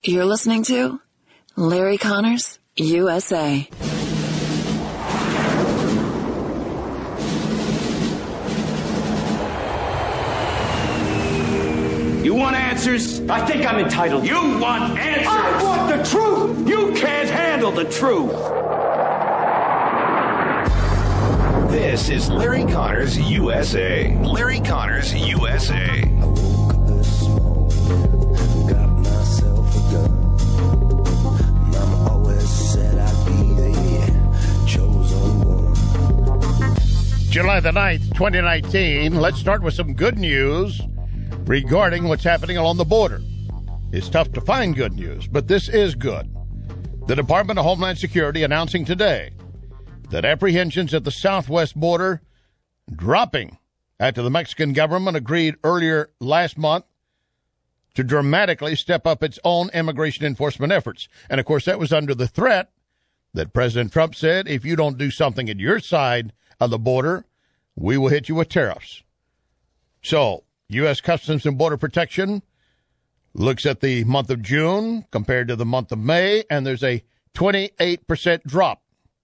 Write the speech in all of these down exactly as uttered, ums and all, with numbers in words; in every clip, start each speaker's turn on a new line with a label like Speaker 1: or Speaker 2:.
Speaker 1: You're listening to Larry Connors, U S A.
Speaker 2: You want answers?
Speaker 3: I think I'm entitled.
Speaker 2: You want answers?
Speaker 3: I want the truth!
Speaker 2: You can't handle the truth.
Speaker 4: This is Larry Connors, U S A. Larry Connors, U S A.
Speaker 5: I woke up this morning, got myself a gun. Mama always said I'd be the chosen one.
Speaker 6: July the ninth, twenty nineteen. Let's start with some good news regarding what's happening along the border. It's tough to find good news, but this is good. The Department of Homeland Security announcing today that apprehensions at the southwest border dropping after the Mexican government agreed earlier last month to dramatically step up its own immigration enforcement efforts. And, of course, that was under the threat that President Trump said, if you don't do something at your side of the border, we will hit you with tariffs. So, U S. Customs and Border Protection looks at the month of June compared to the month of May, and there's a twenty-eight percent drop.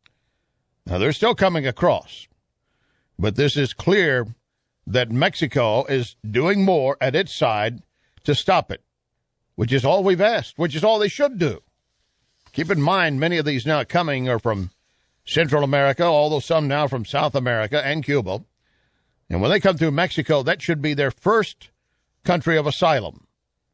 Speaker 6: Now, they're still coming across, but this is clear that Mexico is doing more at its side to stop it, which is all we've asked, which is all they should do. Keep in mind, many of these now coming are from Central America, although some now from South America and Cuba. And when they come through Mexico, that should be their first country of asylum.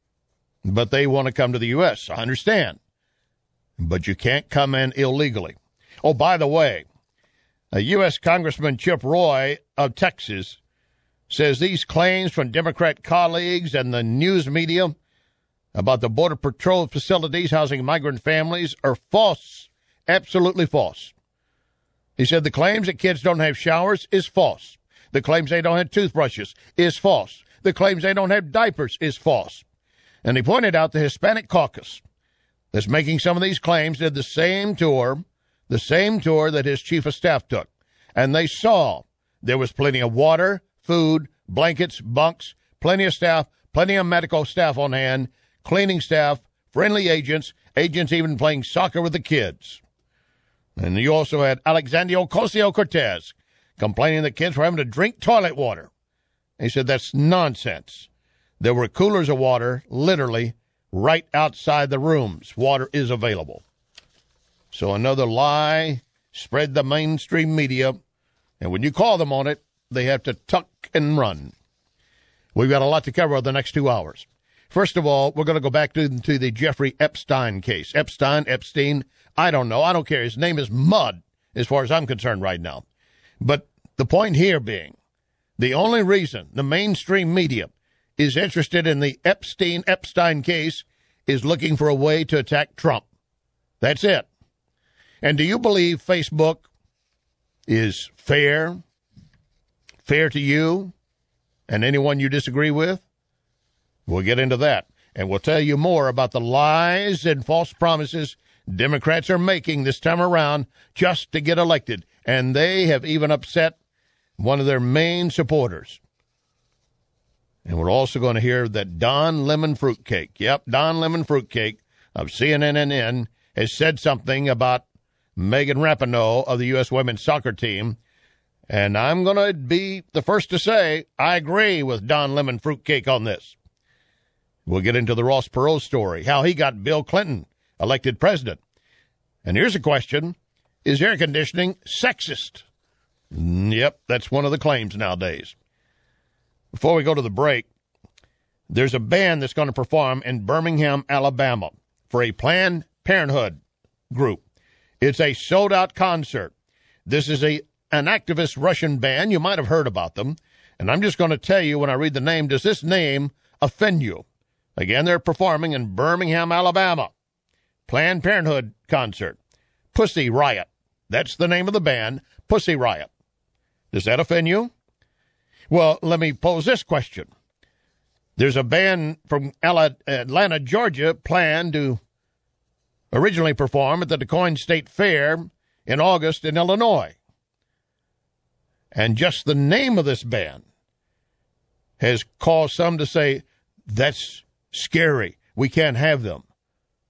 Speaker 6: But they want to come to the U S. I understand. But you can't come in illegally. Oh, by the way, a U S. Congressman Chip Roy of Texas says these claims from Democrat colleagues and the news media about the Border Patrol facilities housing migrant families are false, absolutely false. He said the claims that kids don't have showers is false. The claims they don't have toothbrushes is false. The claims they don't have diapers is false. And he pointed out the Hispanic caucus that's making some of these claims did the same tour, the same tour that his chief of staff took. And they saw there was plenty of water, food, blankets, bunks, plenty of staff, plenty of medical staff on hand, cleaning staff, friendly agents, agents even playing soccer with the kids. And you also had Alexandria Ocasio-Cortez complaining that kids were having to drink toilet water. He said that's nonsense. There were coolers of water literally right outside the rooms. Water is available. So another lie spread the mainstream media, and when you call them on it, they have to tuck and run. We've got a lot to cover over the next two hours. First of all, we're going to go back to, to the Jeffrey Epstein case. Epstein, Epstein, I don't know. I don't care. His name is Mud as far as I'm concerned right now. But the point here being, the only reason the mainstream media is interested in the Epstein-Epstein case is looking for a way to attack Trump. That's it. And do you believe Facebook is fair, fair to you and anyone you disagree with? We'll get into that, and we'll tell you more about the lies and false promises Democrats are making this time around just to get elected, and they have even upset one of their main supporters. And we're also going to hear that Don Lemon Fruitcake, yep, Don Lemon Fruitcake of C N N N has said something about Megan Rapinoe of the U S women's soccer team. And I'm going to be the first to say I agree with Don Lemon Fruitcake on this. We'll get into the Ross Perot story, how he got Bill Clinton elected president. And here's a question. Is air conditioning sexist? Yep, that's one of the claims nowadays. Before we go to the break, there's a band that's going to perform in Birmingham, Alabama for a Planned Parenthood group. It's a sold-out concert. This is a an activist Russian band. You might have heard about them. And I'm just going to tell you when I read the name, does this name offend you? Again, they're performing in Birmingham, Alabama. Planned Parenthood concert. Pussy Riot. That's the name of the band, Pussy Riot. Does that offend you? Well, let me pose this question. There's a band from Atlanta, Georgia, planned to originally perform at the DuQuoin State Fair in August in Illinois. And just the name of this band has caused some to say, that's scary. We can't have them.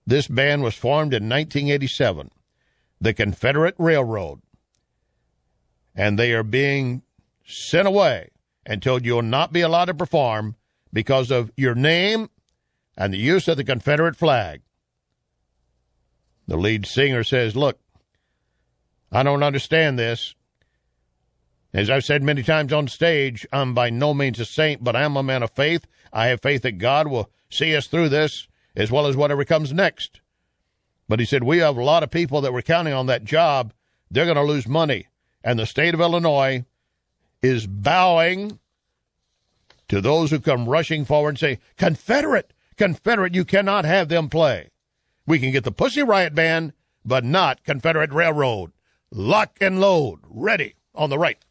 Speaker 6: This band was formed in nineteen eighty-seven, the Confederate Railroad. And they are being sent away and told you will not be allowed to perform because of your name and the use of the Confederate flag. The lead singer says, look, I don't understand this. As I've said many times on stage, I'm by no means a saint, but I am a man of faith. I have faith that God will see us through this as well as whatever comes next. But he said, we have a lot of people that were counting on that job. They're going to lose money. And the state of Illinois is bowing to those who come rushing forward and say, Confederate, Confederate, you cannot have them play. We can get the Pussy Riot Band, but not Confederate Railroad. Lock and load, ready on the right.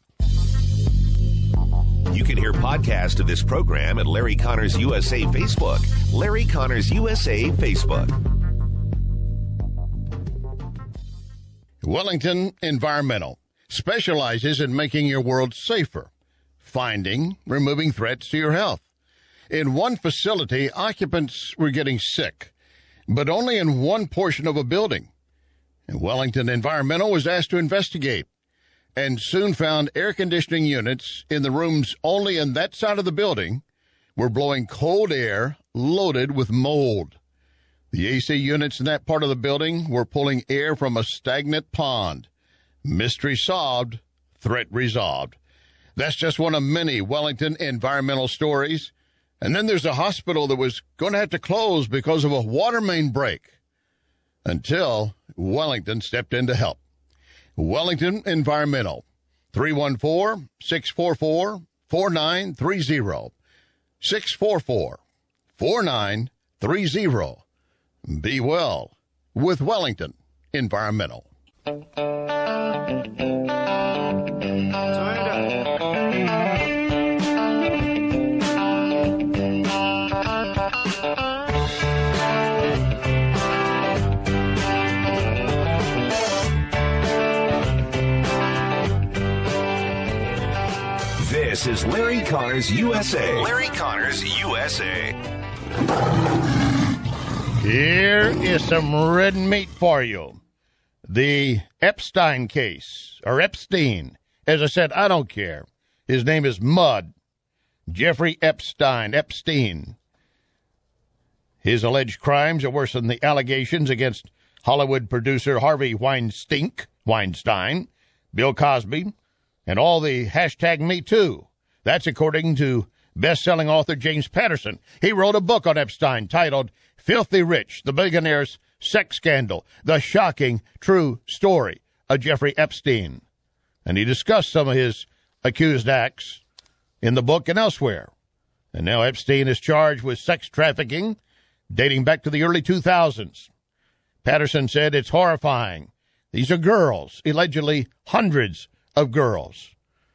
Speaker 4: You can hear podcast of this program at Larry Connors U S A Facebook. Larry Connors U S A Facebook.
Speaker 6: Wellington Environmental specializes in making your world safer, finding, removing threats to your health. In one facility, occupants were getting sick, but only in one portion of a building. And Wellington Environmental was asked to investigate and soon found air conditioning units in the rooms only in that side of the building were blowing cold air loaded with mold. The A C units in that part of the building were pulling air from a stagnant pond. Mystery solved, threat resolved. That's just one of many Wellington environmental stories. And then there's a hospital that was going to have to close because of a water main break until Wellington stepped in to help. Wellington Environmental, three one four, six four four, four nine three zero, six four four, four nine three zero. Be well with Wellington Environmental.
Speaker 4: This is Larry Connors U S A. Larry Connors U S A.
Speaker 6: Here is some red meat for you. The Epstein case, or Epstein. As I said, I don't care. His name is Mud. Jeffrey Epstein, Epstein. His alleged crimes are worse than the allegations against Hollywood producer Harvey Weinstein, Weinstein, Bill Cosby, and all the hashtag Me Too. That's according to best-selling author James Patterson. He wrote a book on Epstein titled Filthy Rich, the Billionaire's Sex Scandal, the Shocking True Story of Jeffrey Epstein. And he discussed some of his accused acts in the book and elsewhere. And now Epstein is charged with sex trafficking dating back to the early two thousands. Patterson said it's horrifying. These are girls, allegedly hundreds of girls.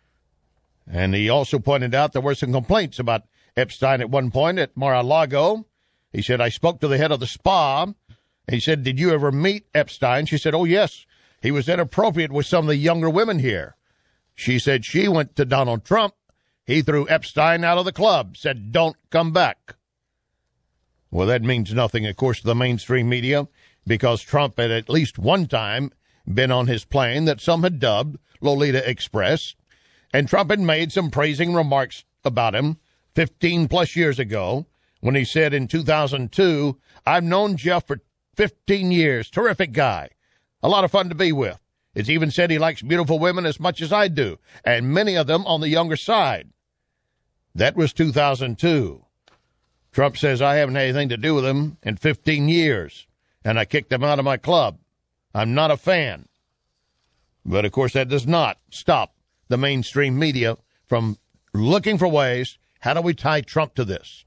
Speaker 6: And he also pointed out there were some complaints about Epstein at one point at Mar-a-Lago. He said, I spoke to the head of the spa. He said, did you ever meet Epstein? She said, oh, yes. He was inappropriate with some of the younger women here. She said she went to Donald Trump. He threw Epstein out of the club, said, don't come back. Well, that means nothing, of course, to the mainstream media, because Trump had at least one time been on his plane that some had dubbed Lolita Express. And Trump had made some praising remarks about him fifteen plus years ago when he said in two thousand two, I've known Jeff for fifteen years. Terrific guy. A lot of fun to be with. It's even said he likes beautiful women as much as I do, and many of them on the younger side. That was two thousand two. Trump says I haven't had anything to do with him in fifteen years, and I kicked him out of my club. I'm not a fan. But, of course, that does not stop the mainstream media from looking for ways, how do we tie Trump to this?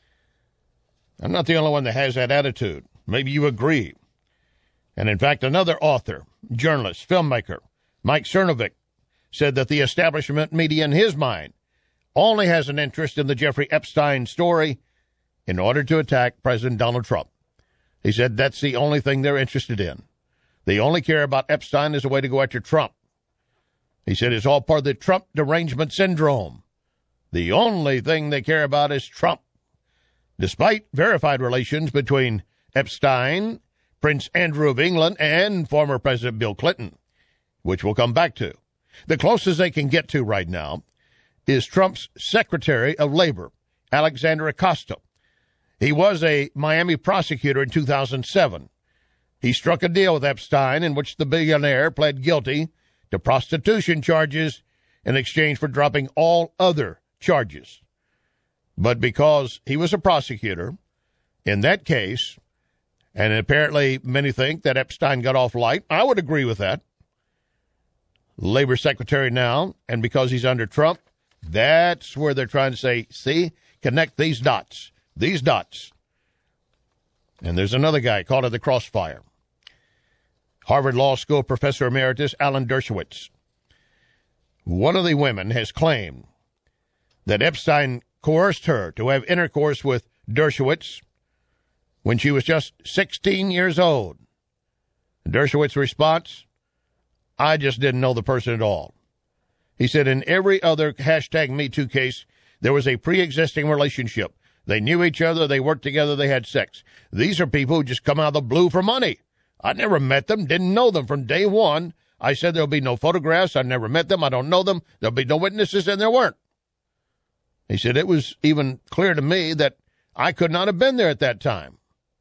Speaker 6: I'm not the only one that has that attitude. Maybe you agree. And, in fact, another author, journalist, filmmaker, Mike Cernovich, said that the establishment media, in his mind, only has an interest in the Jeffrey Epstein story in order to attack President Donald Trump. He said that's the only thing they're interested in. They only care about Epstein as a way to go after Trump. He said it's all part of the Trump derangement syndrome. The only thing they care about is Trump. Despite verified relations between Epstein, Prince Andrew of England, and former President Bill Clinton, which we'll come back to. The closest they can get to right now is Trump's Secretary of Labor, Alexander Acosta. He was a Miami prosecutor in two thousand seven. He struck a deal with Epstein in which the billionaire pled guilty to prostitution charges in exchange for dropping all other charges. But because he was a prosecutor in that case, and apparently many think that Epstein got off light, I would agree with that. Labor Secretary now, and because he's under Trump, that's where they're trying to say, see, connect these dots, these dots. And there's another guy caught in the crossfire. Harvard Law School Professor Emeritus Alan Dershowitz. One of the women has claimed that Epstein coerced her to have intercourse with Dershowitz when she was just sixteen years old. Dershowitz's response, I just didn't know the person at all. He said in every other hashtag Me Too case, there was a pre-existing relationship. They knew each other, they worked together, they had sex. These are people who just come out of the blue for money. I never met them, didn't know them from day one. I said there'll be no photographs. I never met them. I don't know them. There'll be no witnesses, and there weren't. He said it was even clear to me that I could not have been there at that time.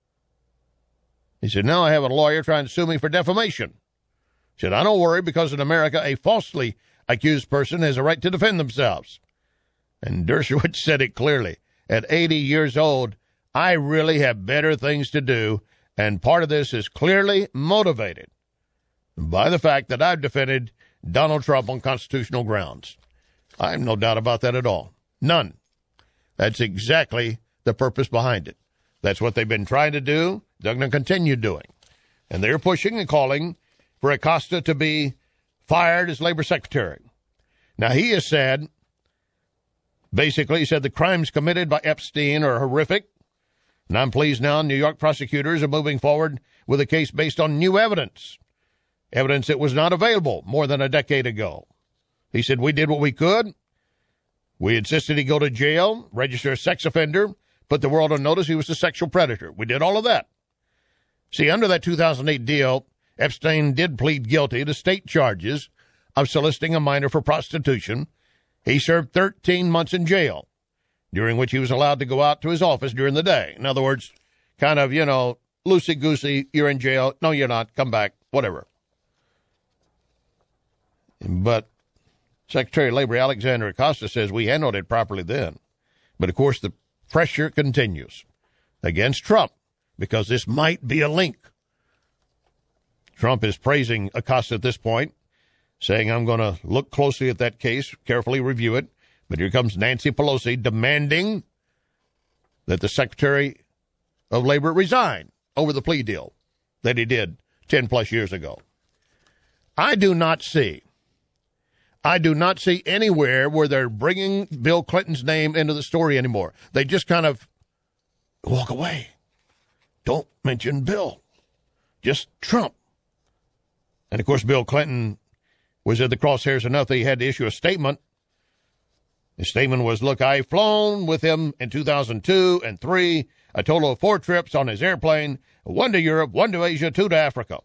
Speaker 6: He said, now I have a lawyer trying to sue me for defamation. He said, I don't worry because in America, a falsely accused person has a right to defend themselves. And Dershowitz said it clearly. At eighty years old, I really have better things to do, and part of this is clearly motivated by the fact that I've defended Donald Trump on constitutional grounds. I have no doubt about that at all. None. That's exactly the purpose behind it. That's what they've been trying to do. They're going to continue doing. And they're pushing and calling for Acosta to be fired as labor secretary. Now, he has said, basically, he said the crimes committed by Epstein are horrific. And I'm pleased now New York prosecutors are moving forward with a case based on new evidence. Evidence that was not available more than a decade ago. He said, we did what we could. We insisted he go to jail, register a sex offender, put the world on notice he was a sexual predator. We did all of that. See, under that two thousand eight deal, Epstein did plead guilty to state charges of soliciting a minor for prostitution. He served thirteen months in jail, during which he was allowed to go out to his office during the day. In other words, kind of, you know, loosey-goosey, you're in jail. No, you're not. Come back, whatever. But Secretary of Labor Alexander Acosta says we handled it properly then. But, of course, the pressure continues against Trump because this might be a link. Trump is praising Acosta at this point, saying, I'm going to look closely at that case, carefully review it. But here comes Nancy Pelosi demanding that the Secretary of Labor resign over the plea deal that he did ten plus years ago. I do not see, I do not see anywhere where they're bringing Bill Clinton's name into the story anymore. They just kind of walk away. Don't mention Bill, just Trump. And, of course, Bill Clinton was at the crosshairs enough that he had to issue a statement. His statement was, look, I've flown with him in two thousand two and three, a total of four trips on his airplane, one to Europe, one to Asia, two to Africa.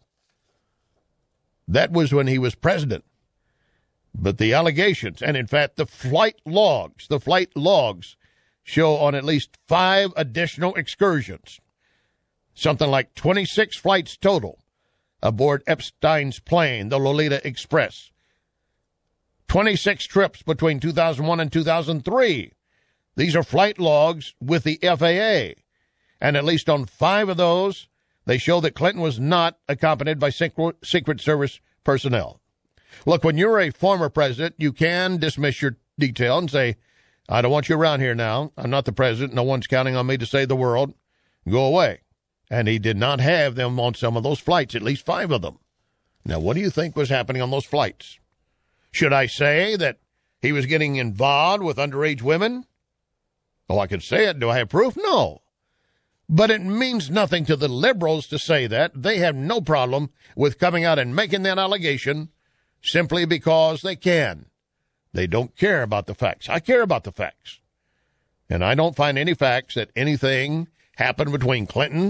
Speaker 6: That was when he was president. But the allegations, and in fact, the flight logs, the flight logs show on at least five additional excursions, something like twenty-six flights total aboard Epstein's plane, the Lolita Express. twenty-six trips between two thousand one and two thousand three. These are flight logs with the F A A. And at least on five of those, they show that Clinton was not accompanied by Secret Service personnel. Look, when you're a former president, you can dismiss your detail and say, I don't want you around here now. I'm not the president. No one's counting on me to save the world. Go away. And he did not have them on some of those flights, at least five of them. Now, what do you think was happening on those flights? Should I say that he was getting involved with underage women? Oh, I could say it. Do I have proof? No. But it means nothing to the liberals to say that. They have no problem with coming out and making that allegation simply because they can. They don't care about the facts. I care about the facts. And I don't find any facts that anything happened between Clinton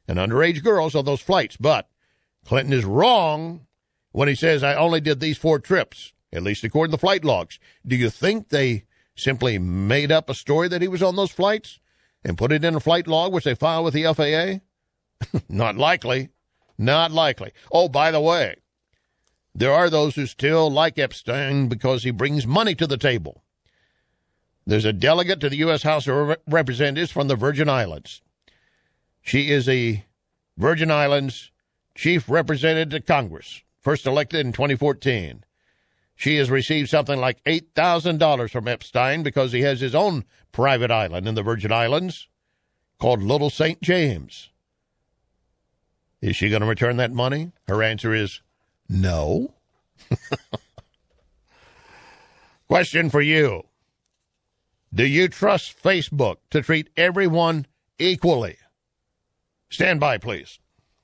Speaker 6: and underage girls on those flights. But Clinton is wrong when he says, I only did these four trips, at least according to the flight logs. Do you think they simply made up a story that he was on those flights and put it in a flight log, which they filed with the F A A? Not likely. Not likely. Oh, by the way, there are those who still like Epstein because he brings money to the table. There's a delegate to the U S House of Representatives from the Virgin Islands. She is a Virgin Islands chief representative to Congress, first elected in twenty fourteen. She has received something like eight thousand dollars from Epstein because he has his own private island in the Virgin Islands called Little Saint James. Is she going to return that money? Her answer is no. Question for you. Do you trust Facebook to treat everyone equally? Stand by, please.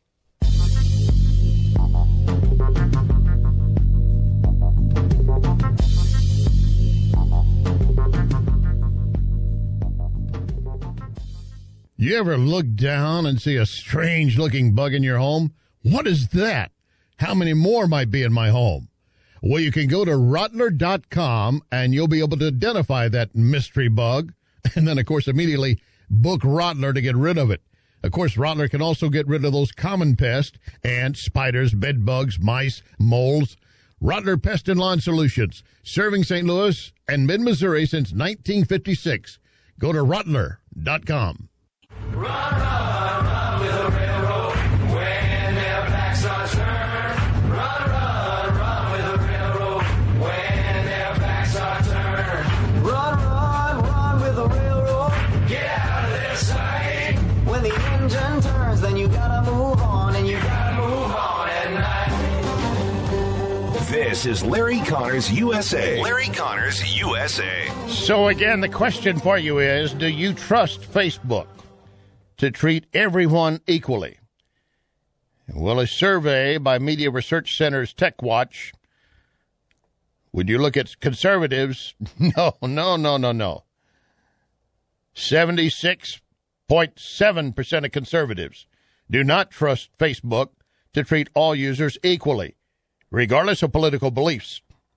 Speaker 6: You ever look down and see a strange-looking bug in your home? What is that? How many more might be in my home? Well, you can go to Rottler dot com, and you'll be able to identify that mystery bug, and then, of course, immediately book Rottler to get rid of it. Of course, Rottler can also get rid of those common pests, ants, spiders, bed bugs, mice, moles. Rottler Pest and Lawn Solutions, serving Saint Louis and mid-Missouri since nineteen fifty-six. Go to Rottler dot com.
Speaker 5: Run, run, run with a railroad when their backs are turned. Run, run, run with a railroad when their backs are turned. Run, run, run with a railroad. Get out of their sight. When the engine turns, then you gotta move on, and you gotta move on at night.
Speaker 4: This is Larry Connors U S A. Larry Connors U S A.
Speaker 6: So again, the question for you is, do you trust Facebook to treat everyone equally? Well, a survey by Media Research Center's TechWatch, would you look at conservatives? No, no, no, no, no. seventy-six point seven percent of conservatives do not trust Facebook to treat all users equally, regardless of political beliefs.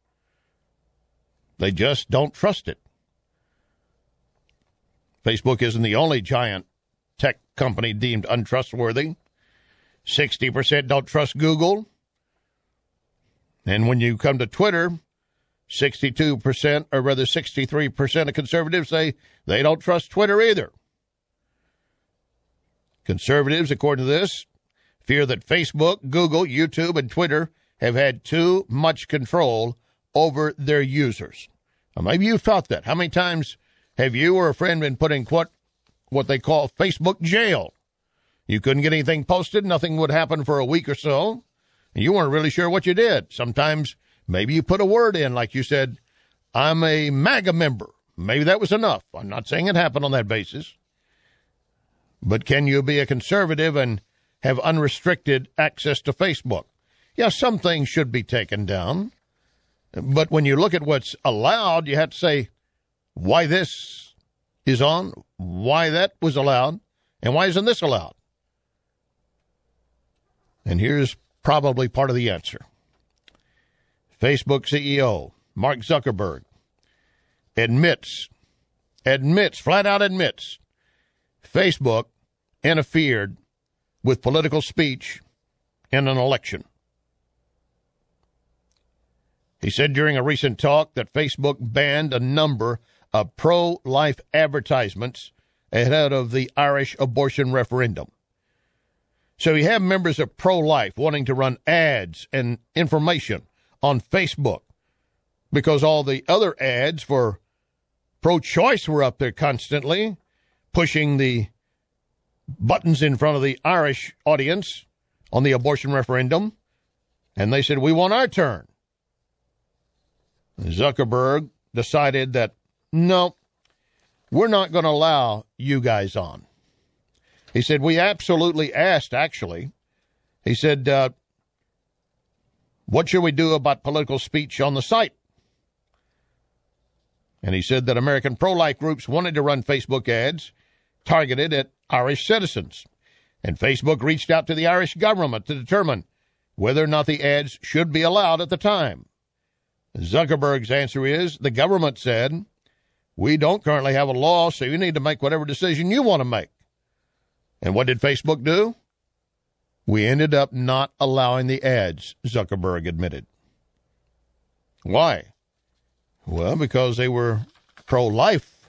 Speaker 6: They just don't trust it. Facebook isn't the only giant tech company deemed untrustworthy. sixty percent don't trust Google. And when you come to Twitter, sixty-two percent, or rather sixty-three percent of conservatives say they don't trust Twitter either. Conservatives, according to this, fear that Facebook, Google, YouTube, and Twitter have had too much control over their users. Now, maybe you felt that. How many times have you or a friend been put in what, what they call Facebook jail? You couldn't get anything posted. Nothing would happen for a week or so. And you weren't really sure what you did. Sometimes maybe you put a word in, like you said, I'm a MAGA member. Maybe that was enough. I'm not saying it happened on that basis. But can you be a conservative and have unrestricted access to Facebook? Yeah, some things should be taken down. But when you look at what's allowed, you have to say why this is on, why that was allowed, and why isn't this allowed? And here's probably part of the answer. Facebook C E O Mark Zuckerberg admits, admits, flat out admits, Facebook interfered with political speech in an election. He said during a recent talk that Facebook banned a number of pro-life advertisements ahead of the Irish abortion referendum. So you have members of pro-life wanting to run ads and information on Facebook because all the other ads for pro-choice were up there constantly, pushing the buttons in front of the Irish audience on the abortion referendum. And they said, we want our turn. Zuckerberg decided that, no, we're not going to allow you guys on. He said, we absolutely asked, actually. He said, uh, what should we do about political speech on the site? And he said that American pro-life groups wanted to run Facebook ads targeted at Irish citizens. And Facebook reached out to the Irish government to determine whether or not the ads should be allowed at the time. Zuckerberg's answer is, the government said, we don't currently have a law, so you need to make whatever decision you want to make. And what did Facebook do? We ended up not allowing the ads, Zuckerberg admitted. Why? Well, because they were pro-life.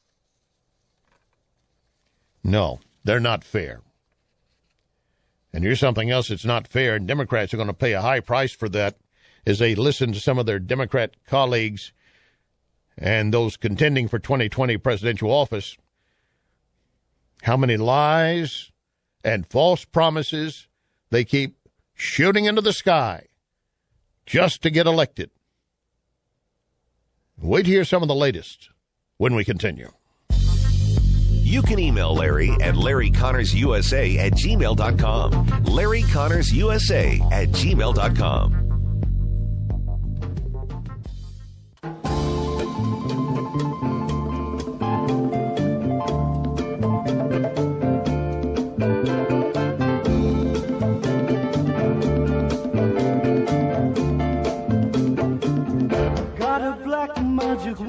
Speaker 6: No, they're not fair. And here's something else that's not fair, and Democrats are going to pay a high price for that as they listen to some of their Democrat colleagues and those contending for twenty twenty presidential office. How many lies and false promises they keep shooting into the sky just to get elected. Wait to hear some of the latest when we continue.
Speaker 4: You can email Larry at Larry Connors U S A at gmail dot com. Larry Connors U S A at gmail dot com.
Speaker 5: Got a black magic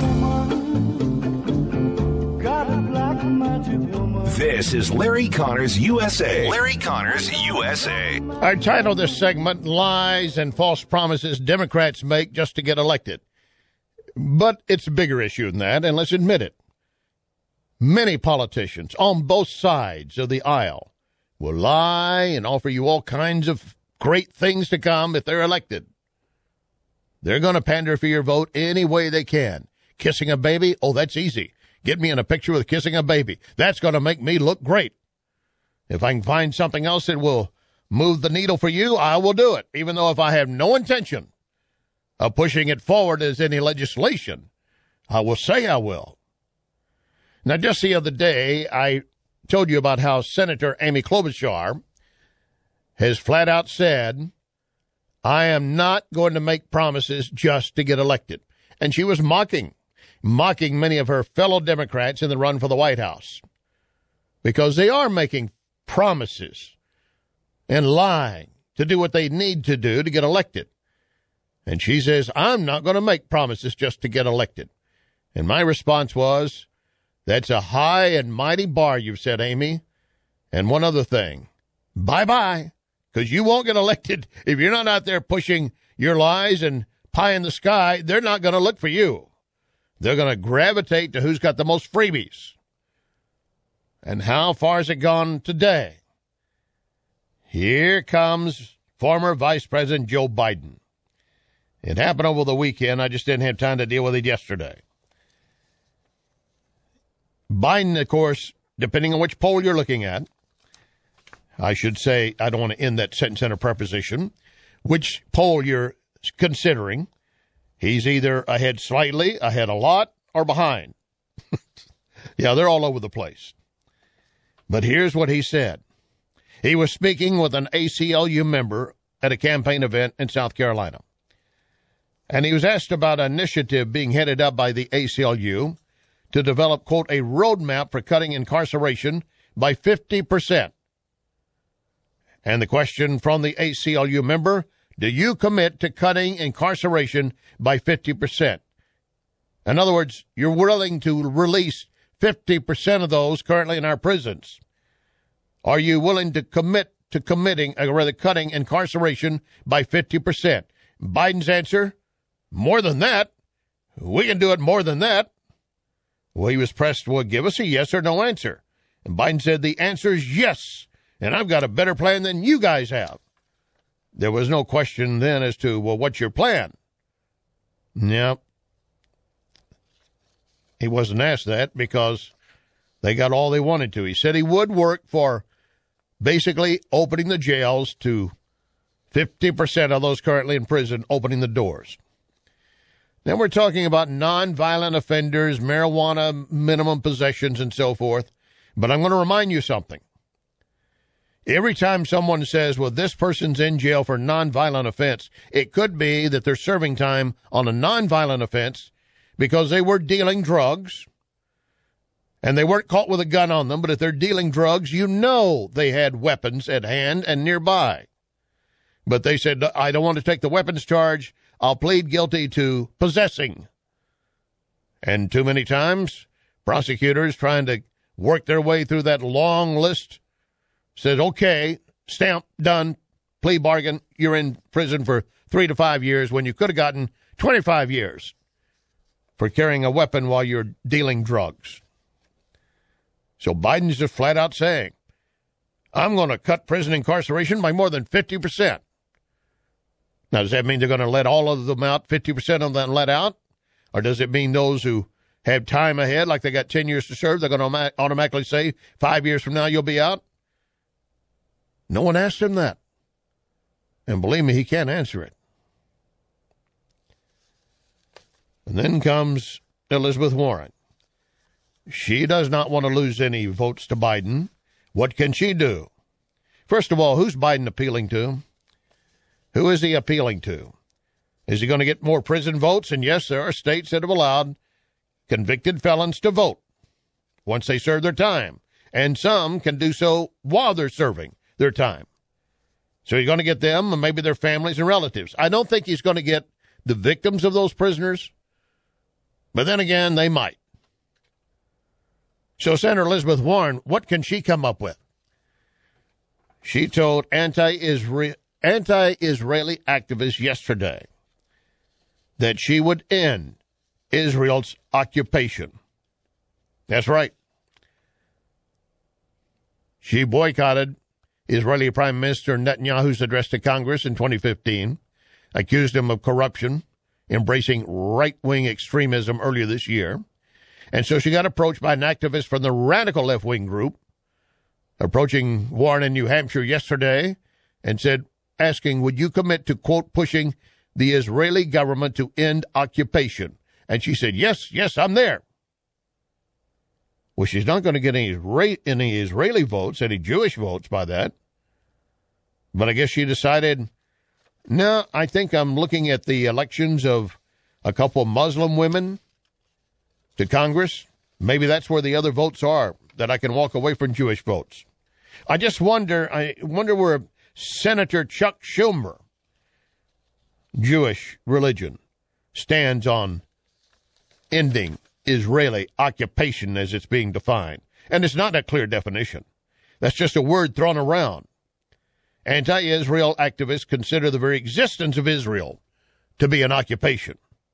Speaker 5: woman. Got a black magic woman.
Speaker 4: This is Larry Connors U S A. Larry Connors U S A.
Speaker 6: I titled this segment, Lies and False Promises Democrats Make Just to Get Elected. But it's a bigger issue than that, and let's admit it. Many politicians on both sides of the aisle will lie and offer you all kinds of great things to come if they're elected. They're going to pander for your vote any way they can. Kissing a baby? Oh, that's easy. Get me in a picture with kissing a baby. That's going to make me look great. If I can find something else that will move the needle for you, I will do it, even though if I have no intention of pushing it forward as any legislation, I will say I will. Now, just the other day, I told you about how Senator Amy Klobuchar has flat out said, I am not going to make promises just to get elected. And she was mocking, mocking many of her fellow Democrats in the run for the White House because they are making promises and lying to do what they need to do to get elected. And she says, I'm not going to make promises just to get elected. And my response was, that's a high and mighty bar you've set, Amy. And one other thing, bye-bye, because you won't get elected if you're not out there pushing your lies and pie in the sky. They're not going to look for you. They're going to gravitate to who's got the most freebies. And how far has it gone today? Here comes former Vice President Joe Biden. It happened over the weekend. I just didn't have time to deal with it yesterday. Biden, of course, depending on which poll you're looking at, I should say, I don't want to end that sentence in a preposition, which poll you're considering, he's either ahead slightly, ahead a lot, or behind. Yeah, they're all over the place. But here's what he said. He was speaking with an A C L U member at a campaign event in South Carolina. And he was asked about an initiative being headed up by the A C L U to develop, quote, a roadmap for cutting incarceration by fifty percent. And the question from the A C L U member, do you commit to cutting incarceration by fifty percent? In other words, you're willing to release fifty percent of those currently in our prisons. Are you willing to commit to committing, or rather cutting incarceration by fifty percent? Biden's answer, more than that. We can do it more than that. Well, he was pressed, well, give us a yes or no answer. And Biden said, the answer is yes. And I've got a better plan than you guys have. There was no question then as to, well, what's your plan? No. He wasn't asked that because they got all they wanted to. He said he would work for basically opening the jails to fifty percent of those currently in prison, opening the doors. Then we're talking about nonviolent offenders, marijuana, minimum possessions, and so forth. But I'm going to remind you something. Every time someone says, well, this person's in jail for nonviolent offense, it could be that they're serving time on a nonviolent offense because they were dealing drugs And they weren't caught with a gun on them, but if they're dealing drugs, you know they had weapons at hand and nearby. But they said, I don't want to take the weapons charge. I'll plead guilty to possessing. And too many times, prosecutors trying to work their way through that long list said, okay, stamp, done, plea bargain, you're in prison for three to five years when you could have gotten twenty-five years for carrying a weapon while you're dealing drugs. So Biden's just flat out saying, I'm going to cut prison incarceration by more than fifty percent. Now, does that mean they're going to let all of them out, fifty percent of them let out? Or does it mean those who have time ahead, like they got ten years to serve, they're going to automatically say, five years from now you'll be out? No one asked him that. And believe me, he can't answer it. And then comes Elizabeth Warren. She does not want to lose any votes to Biden. What can she do? First of all, who's Biden appealing to? Who is he appealing to? Is he going to get more prison votes? And yes, there are states that have allowed convicted felons to vote once they serve their time. And some can do so while they're serving their time. So he's going to get them and maybe their families and relatives. I don't think he's going to get the victims of those prisoners. But then again, they might. So Senator Elizabeth Warren, what can she come up with? She told anti-Israel, anti-Israeli activists yesterday that she would end Israel's occupation. That's right. She boycotted Israeli Prime Minister Netanyahu's address to Congress in twenty fifteen, accused him of corruption, embracing right-wing extremism earlier this year. And so she got approached by an activist from the radical left-wing group, approaching Warren in New Hampshire yesterday, and said, asking, would you commit to, quote, pushing the Israeli government to end occupation? And she said, yes, yes, I'm there. Well, she's not going to get any, any Israeli votes, any Jewish votes by that. But I guess she decided, no, I think I'm looking at the elections of a couple of Muslim women to Congress. Maybe that's where the other votes are, that I can walk away from Jewish votes. I just wonder, I wonder where Senator Chuck Schumer, Jewish religion, stands on ending Israeli occupation as it's being defined. And it's not a clear definition. That's just a word thrown around. Anti-Israel activists consider the very existence of Israel to be an occupation.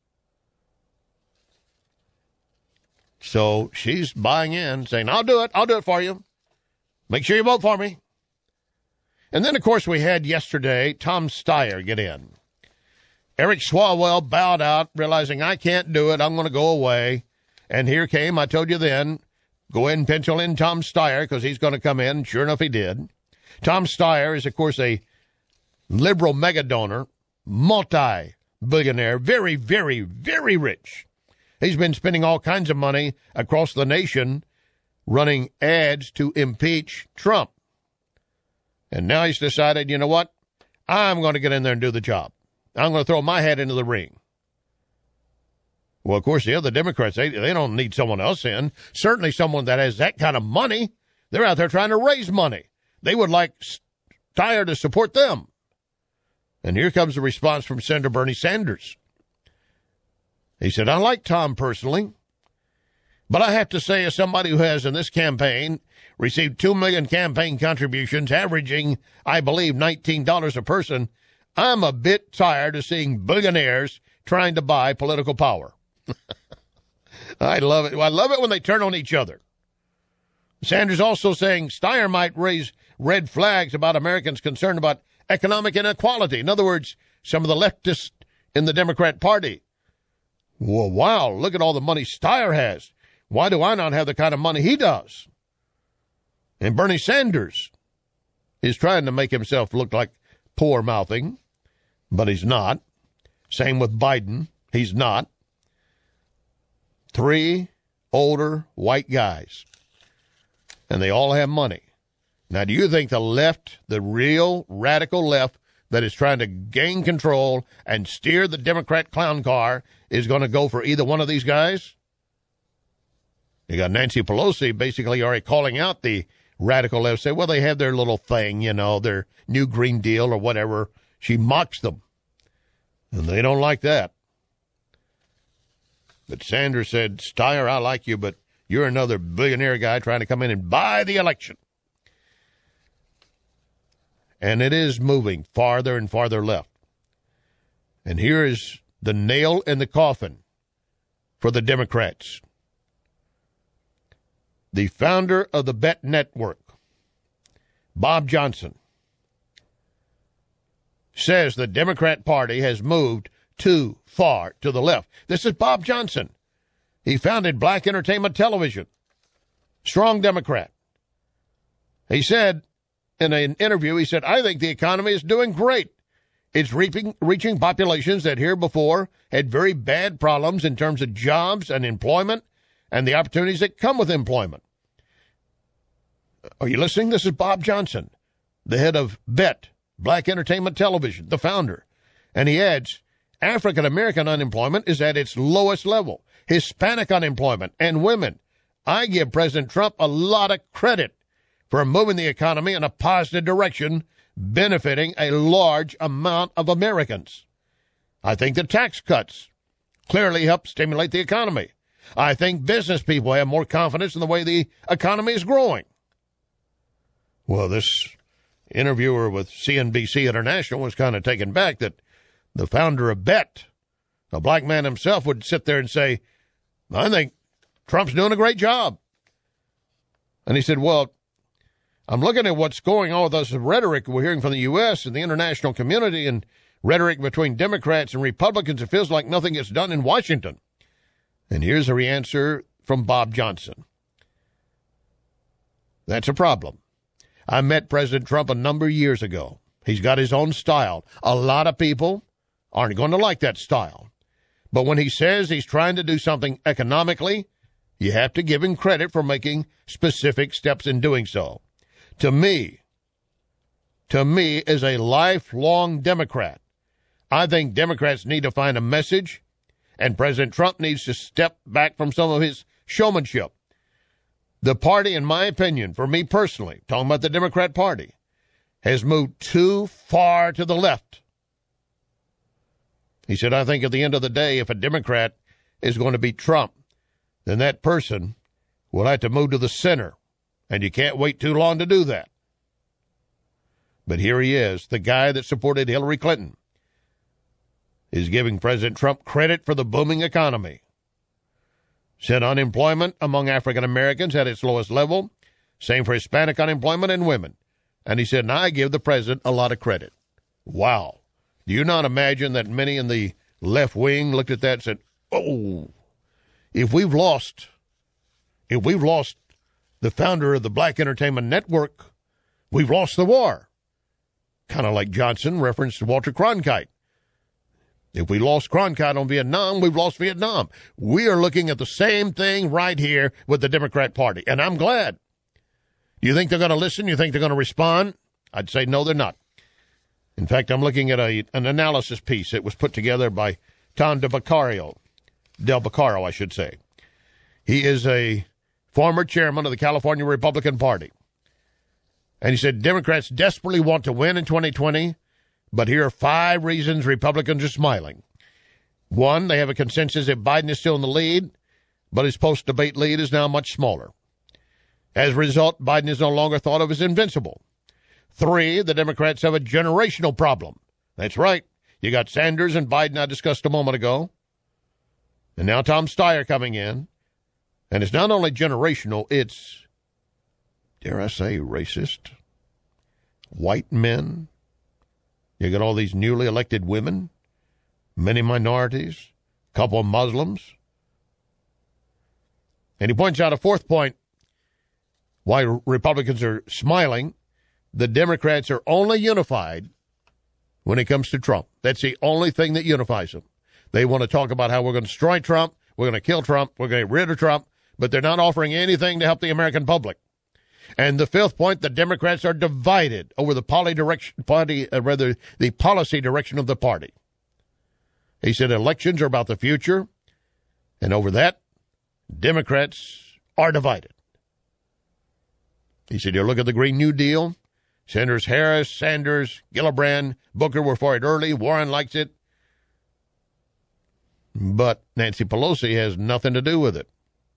Speaker 6: So she's buying in, saying, I'll do it. I'll do it for you. Make sure you vote for me. And then, of course, we had yesterday Tom Steyer get in. Eric Swalwell bowed out, realizing I can't do it. I'm going to go away. And here came, I told you then, go ahead and pencil in Tom Steyer because he's going to come in. Sure enough, he did. Tom Steyer is, of course, a liberal mega donor, multi-billionaire, very, very, very rich. He's been spending all kinds of money across the nation running ads to impeach Trump. And now he's decided, you know what? I'm going to get in there and do the job. I'm going to throw my hat into the ring. Well, of course, the other Democrats, they, they don't need someone else in. Certainly someone that has that kind of money. They're out there trying to raise money. They would like Steyer to support them. And here comes the response from Senator Bernie Sanders. He said, I like Tom personally, but I have to say, as somebody who has in this campaign received two million campaign contributions, averaging, I believe, nineteen dollars a person, I'm a bit tired of seeing billionaires trying to buy political power. I love it. I love it when they turn on each other. Sanders also saying Steyer might raise red flags about Americans concerned about economic inequality. In other words, some of the leftists in the Democrat Party. Well, wow, look at all the money Steyer has. Why do I not have the kind of money he does? And Bernie Sanders is trying to make himself look like poor-mouthing, but he's not. Same with Biden. He's not. Three older white guys, and they all have money. Now, do you think the left, the real radical left that is trying to gain control and steer the Democrat clown car is going to go for either one of these guys? You got Nancy Pelosi basically already calling out the radical left, say, well, they have their little thing, you know, their new Green Deal or whatever. She mocks them, and they don't like that. But Sanders said, Steyer, I like you, but you're another billionaire guy trying to come in and buy the election. And it is moving farther and farther left. And here is the nail in the coffin for the Democrats. The founder of the Bet Network, Bob Johnson, says the Democrat Party has moved too far to the left. This is Bob Johnson. He founded Black Entertainment Television. Strong Democrat. He said in an interview, he said, I think the economy is doing great. It's reaching, reaching populations that heretofore had very bad problems in terms of jobs and employment and the opportunities that come with employment. Are you listening? This is Bob Johnson, the head of Bet, Black Entertainment Television, the founder. And he adds, African-American unemployment is at its lowest level. Hispanic unemployment and women. I give President Trump a lot of credit for moving the economy in a positive direction, benefiting a large amount of Americans. I think the tax cuts clearly help stimulate the economy. I think business people have more confidence in the way the economy is growing. Well, this interviewer with C N B C International was kind of taken back that the founder of Bet, a black man himself, would sit there and say, I think Trump's doing a great job. And he said, well, I'm looking at what's going on with this rhetoric we're hearing from the U S and the international community and rhetoric between Democrats and Republicans. It feels like nothing gets done in Washington. And here's the answer from Bob Johnson. That's a problem. I met President Trump a number of years ago. He's got his own style. A lot of people aren't going to like that style. But when he says he's trying to do something economically, you have to give him credit for making specific steps in doing so. To me, to me, as a lifelong Democrat, I think Democrats need to find a message, and President Trump needs to step back from some of his showmanship. The party, in my opinion, for me personally, talking about the Democrat Party, has moved too far to the left. He said, I think at the end of the day, if a Democrat is going to beat Trump, then that person will have to move to the center, and you can't wait too long to do that. But here he is, the guy that supported Hillary Clinton, is giving President Trump credit for the booming economy. Said unemployment among African Americans at its lowest level. Same for Hispanic unemployment and women. And he said, and I give the president a lot of credit. Wow. Do you not imagine that many in the left wing looked at that and said, oh, if we've lost, if we've lost the founder of the Black Entertainment Network, we've lost the war. Kind of like Johnson referenced Walter Cronkite. If we lost Cronkite on Vietnam, we've lost Vietnam. We are looking at the same thing right here with the Democrat Party, and I'm glad. Do you think they're going to listen? You think they're going to respond? I'd say no, they're not. In fact, I'm looking at a, an analysis piece that was put together by Tom Del Beccaro, Del Beccaro, I should say. He is a former chairman of the California Republican Party. And he said Democrats desperately want to win in twenty twenty, but here are five reasons Republicans are smiling. One, they have a consensus that Biden is still in the lead, but his post-debate lead is now much smaller. As a result, Biden is no longer thought of as invincible. Three, the Democrats have a generational problem. That's right. You got Sanders and Biden I discussed a moment ago. And now Tom Steyer coming in. And it's not only generational, it's, dare I say, racist. White men. You got all these newly elected women, many minorities, a couple of Muslims. And he points out a fourth point why Republicans are smiling. The Democrats are only unified when it comes to Trump. That's the only thing that unifies them. They want to talk about how we're going to destroy Trump, we're going to kill Trump, we're going to get rid of Trump, but they're not offering anything to help the American public. And the fifth point, the Democrats are divided over the poly direction, party, uh, rather the policy direction of the party. He said elections are about the future, and over that, Democrats are divided. He said, you look at the Green New Deal, Senators Harris, Sanders, Gillibrand, Booker were for it early, Warren likes it, but Nancy Pelosi has nothing to do with it.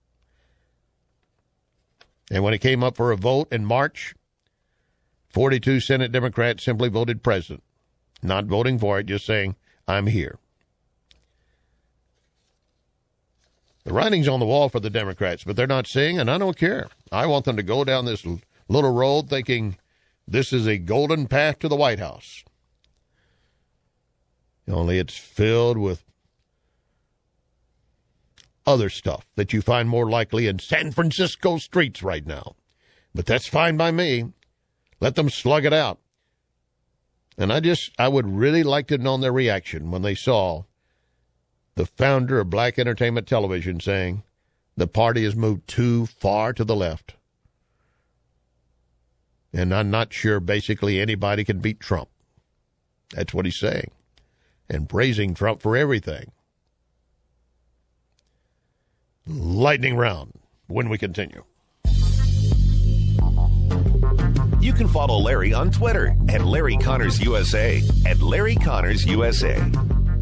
Speaker 6: And when it came up for a vote in March, forty-two Senate Democrats simply voted president, not voting for it, just saying, I'm here. The writing's on the wall for the Democrats, but they're not seeing, and I don't care. I want them to go down this little road thinking this is a golden path to the White House. Only it's filled with other stuff that you find more likely in San Francisco streets right now. But that's fine by me. Let them slug it out. And I just, I would really like to know their reaction when they saw the founder of Black Entertainment Television saying the party has moved too far to the left. And I'm not sure basically anybody can beat Trump. That's what he's saying. And praising Trump for everything. Lightning round when we continue.
Speaker 4: You can follow Larry on Twitter at Larry Connors U S A, at Larry Connors U S A.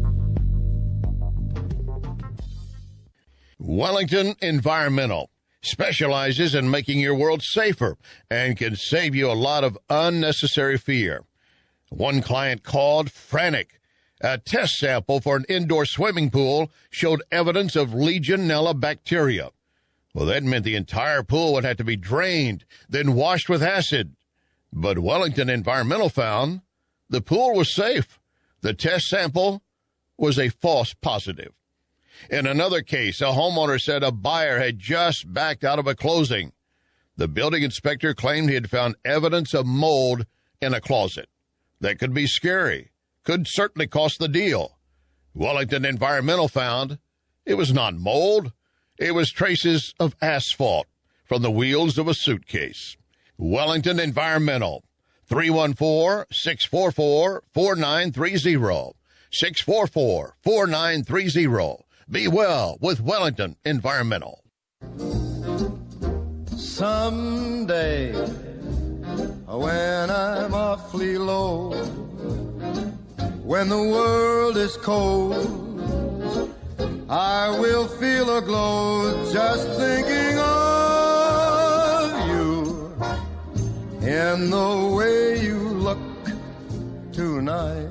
Speaker 6: Wellington Environmental specializes in making your world safer and can save you a lot of unnecessary fear. One client called frantic. A test sample for an indoor swimming pool showed evidence of Legionella bacteria. Well, that meant the entire pool would have to be drained, then washed with acid. But Wellington Environmental found the pool was safe. The test sample was a false positive. In another case, a homeowner said a buyer had just backed out of a closing. The building inspector claimed he had found evidence of mold in a closet. That could be scary. Could certainly cost the deal. Wellington Environmental found it was not mold. It was traces of asphalt from the wheels of a suitcase. Wellington Environmental, three one four, six four four, four nine three zero, six four four, four nine three zero. Be well with Wellington Environmental.
Speaker 7: Someday, when I'm awfully low, when the world is cold, I will feel a glow just thinking of you and the way you look tonight.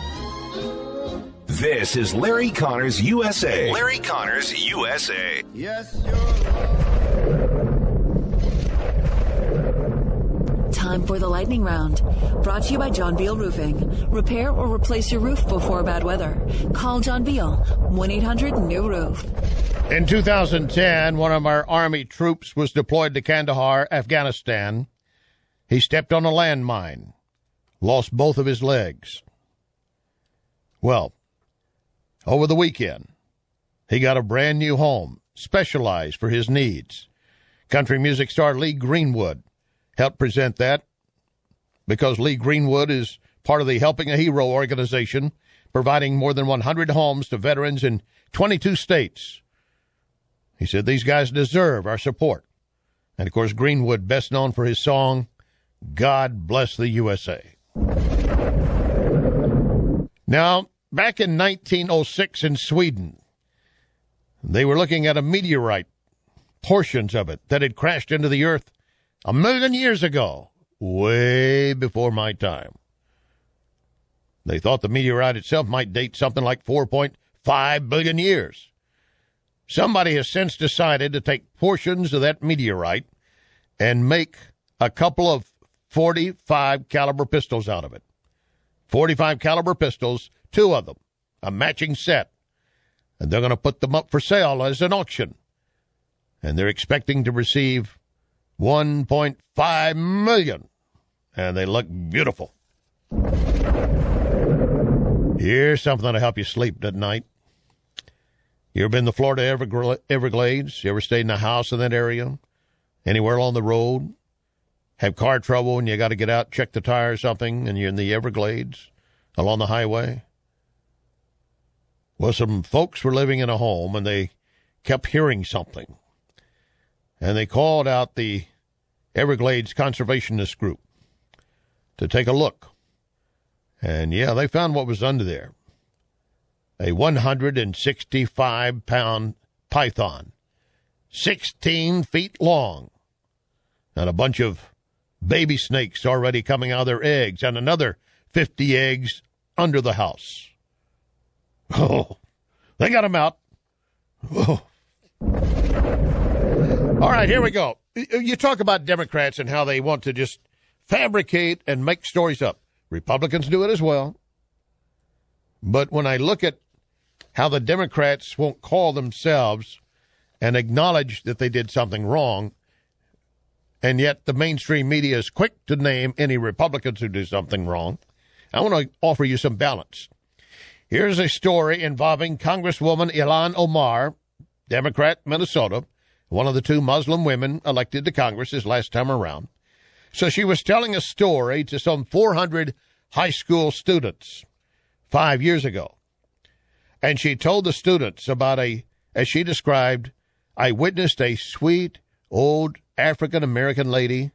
Speaker 4: This is Larry Connors U S A. Larry Connors U S A.
Speaker 7: Yes, you're...
Speaker 1: Time for the lightning round. Brought to you by John Beal Roofing. Repair or replace your roof before bad weather. Call John Beal, one eight hundred new roof.
Speaker 6: In two thousand ten, one of our Army troops was deployed to Kandahar, Afghanistan. He stepped on a landmine, lost both of his legs. Well, over the weekend, he got a brand new home, specialized for his needs. Country music star Lee Greenwood helped present that because Lee Greenwood is part of the Helping a Hero organization, providing more than one hundred homes to veterans in twenty-two states. He said these guys deserve our support. And, of course, Greenwood, best known for his song, God Bless the U S A. Now, back in nineteen oh six in Sweden, they were looking at a meteorite, portions of it, that had crashed into the earth a million years ago, way before my time. They thought the meteorite itself might date something like four point five billion years. Somebody has since decided to take portions of that meteorite and make a couple of forty-five caliber pistols out of it. forty-five caliber pistols, two of them, a matching set. And they're going to put them up for sale as an auction. And they're expecting to receive one point five million. And they look beautiful. Here's something to help you sleep at night. You ever been to Florida Evergla- Everglades? You ever stayed in a house in that area? Anywhere along the road? Have car trouble and you got to get out, check the tire or something, and you're in the Everglades along the highway? Well, some folks were living in a home and they kept hearing something. and they called out the Everglades Conservationist Group to take a look. And, yeah, they found what was under there. A one hundred sixty-five pound python, sixteen feet long, and a bunch of baby snakes already coming out of their eggs, and another fifty eggs under the house. Oh, they got them out. Oh. All right, here we go. You talk about Democrats and how they want to just fabricate and make stories up. Republicans do it as well. But when I look at how the Democrats won't call themselves and acknowledge that they did something wrong, and yet the mainstream media is quick to name any Republicans who do something wrong, I want to offer you some balance. Here's a story involving Congresswoman Ilhan Omar, Democrat, Minnesota, one of the two Muslim women elected to Congress this last time around. So she was telling a story to some four hundred high school students five years ago. And she told the students about a, as she described, I witnessed a sweet, old African-American lady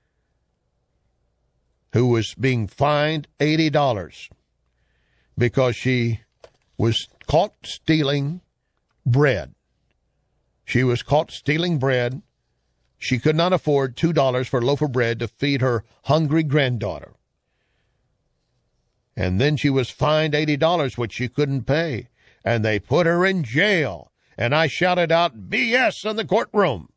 Speaker 6: who was being fined eighty dollars because she was caught stealing bread. She was caught stealing bread. She could not afford two dollars for a loaf of bread to feed her hungry granddaughter. And then she was fined eighty dollars, which she couldn't pay. And they put her in jail. And I shouted out, B S in the courtroom.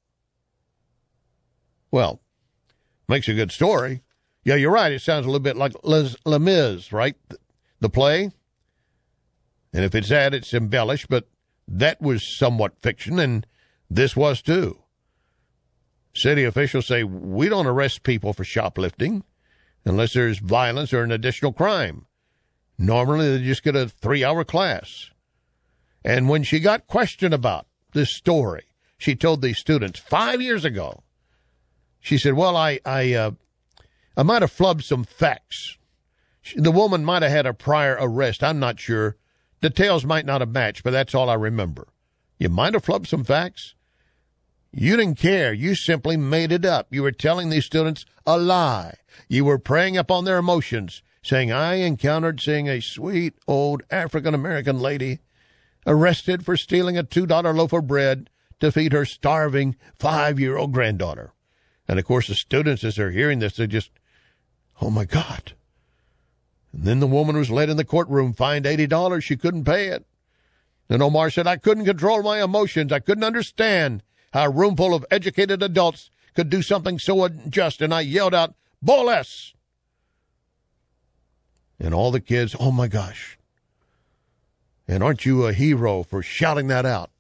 Speaker 6: Well, makes a good story. Yeah, you're right. It sounds a little bit like Les, Les Mis, right? The play. And if it's that, it's embellished, but that was somewhat fiction, and this was too. City officials say, we don't arrest people for shoplifting unless there's violence or an additional crime. Normally, they just get a three-hour class. And when she got questioned about this story, she told these students five years ago, she said, well, I I, uh, I might have flubbed some facts. The woman might have had a prior arrest. I'm not sure. Details might not have matched, but that's all I remember. You might have flubbed some facts. You didn't care. You simply made it up. You were telling these students a lie. You were preying upon their emotions, saying, I encountered seeing a sweet old African-American lady arrested for stealing a two dollar loaf of bread to feed her starving five-year-old granddaughter. And, of course, the students, as they're hearing this, they just, oh, my God. And then the woman was led in the courtroom, fined eighty dollars. She couldn't pay it. And Omar said, I couldn't control my emotions. I couldn't understand how a room full of educated adults could do something so unjust. And I yelled out, Boles! And all the kids, oh, my gosh. And aren't you a hero for shouting that out?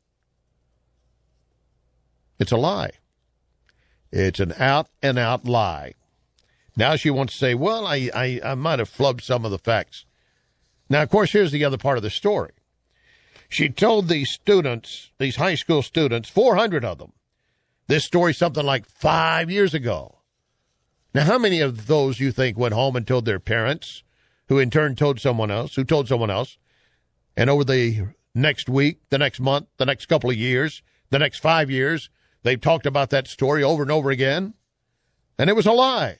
Speaker 6: It's a lie. It's an out-and-out lie. Now she wants to say, well, I, I, I might have flubbed some of the facts. Now, of course, here's the other part of the story. She told these students, these high school students, four hundred of them, this story something like five years ago. Now, how many of those you think went home and told their parents, who in turn told someone else, who told someone else, and over the next week, the next month, the next couple of years, the next five years, they've talked about that story over and over again, and it was a lie.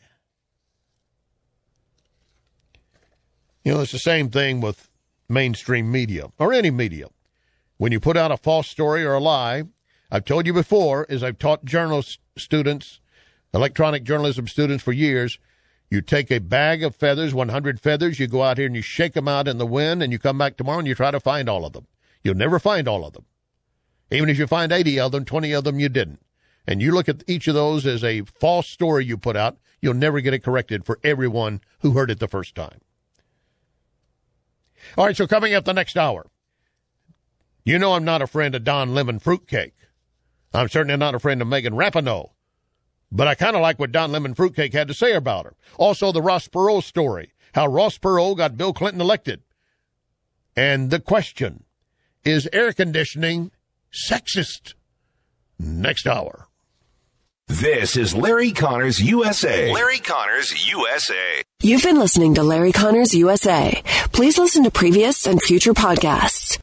Speaker 6: You know, it's the same thing with mainstream media or any media. When you put out a false story or a lie, I've told you before, as I've taught journalist students, electronic journalism students for years, you take a bag of feathers, one hundred feathers, you go out here and you shake them out in the wind, and you come back tomorrow and you try to find all of them. You'll never find all of them. Even if you find eighty of them, twenty of them you didn't. And you look at each of those as a false story you put out, you'll never get it corrected for everyone who heard it the first time. All right, so coming up the next hour, you know I'm not a friend of Don Lemon Fruitcake. I'm certainly not a friend of Megan Rapinoe. But I kind of like what Don Lemon Fruitcake had to say about her. Also, the Ross Perot story, how Ross Perot got Bill Clinton elected. And the question, is air conditioning sexist? Next hour.
Speaker 4: This is Larry Connors U S A. Larry Connors U S A.
Speaker 8: You've been listening to Larry Connors U S A. Please listen to previous and future podcasts